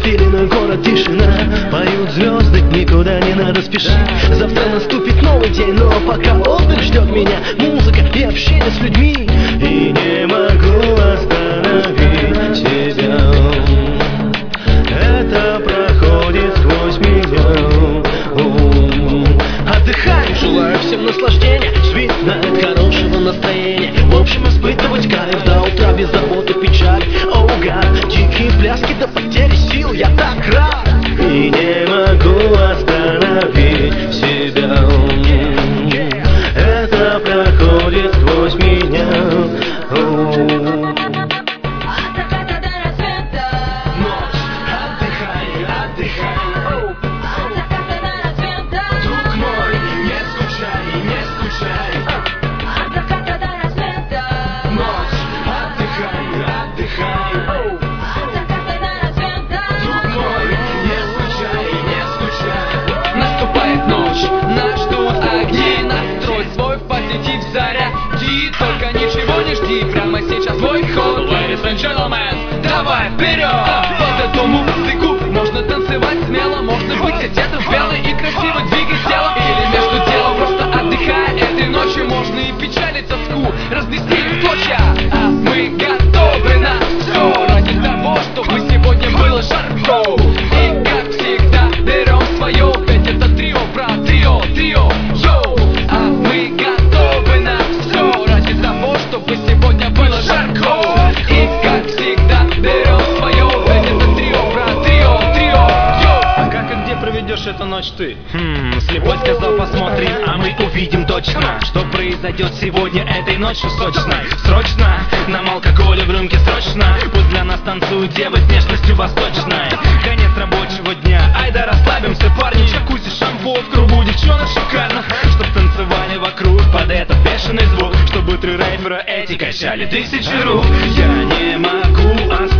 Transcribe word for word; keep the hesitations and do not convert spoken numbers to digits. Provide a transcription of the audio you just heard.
пеленой город тишина. Поют звезды, никуда не надо спешить. Завтра наступит новый день, но пока отдых ждет меня. Музыка и общение с людьми. И не могу остановить себя. Это проходит сквозь меня. Отдыхаем, желаю всем наслаждения. Свет знает хорошего настроения. В общем, испытывать кайф до утра без забот и печаль. Оу, гад, дикие пляски до потери сил. Я так рад. И не могу остановить себя. Это проходит сквозь меня. Оу. Только ничего не жди, прямо сейчас твой ход. Ladies and gentlemen, давай вперед! Под эту музыку можно танцевать смело. Можно быть одетым бело и красиво двигать тело. Или между делом просто отдыхая этой ночью. Можно и печаль и тоску разнести в клочья. А мы готовы на все ради того, чтобы сегодня было жарко. И как всегда берем свое. Ведь это трио, брат, трио, трио, йоу. А мы готовы на все ради того, чтобы сегодня было жарко. И как всегда берем свое. Ведь это трио, брат, трио, трио, йоу. А как и где проведешь эту ночь ты? Хм, слепой сказал, посмотрим, а мы увидим точно, что произойдет сегодня этой ночью сочной. Срочно, нам алкоголя в рюмке срочно. Пусть для нас танцуют девы с нежностью восточной. Конец рабочего дня, ай да расслабимся, парни. Джакузи, шампу, в кругу девчонок шикарно. Чтоб танцевали вокруг под этот бешеный звук. Чтобы три рэпера эти качали тысячи рук. Я не могу остановиться.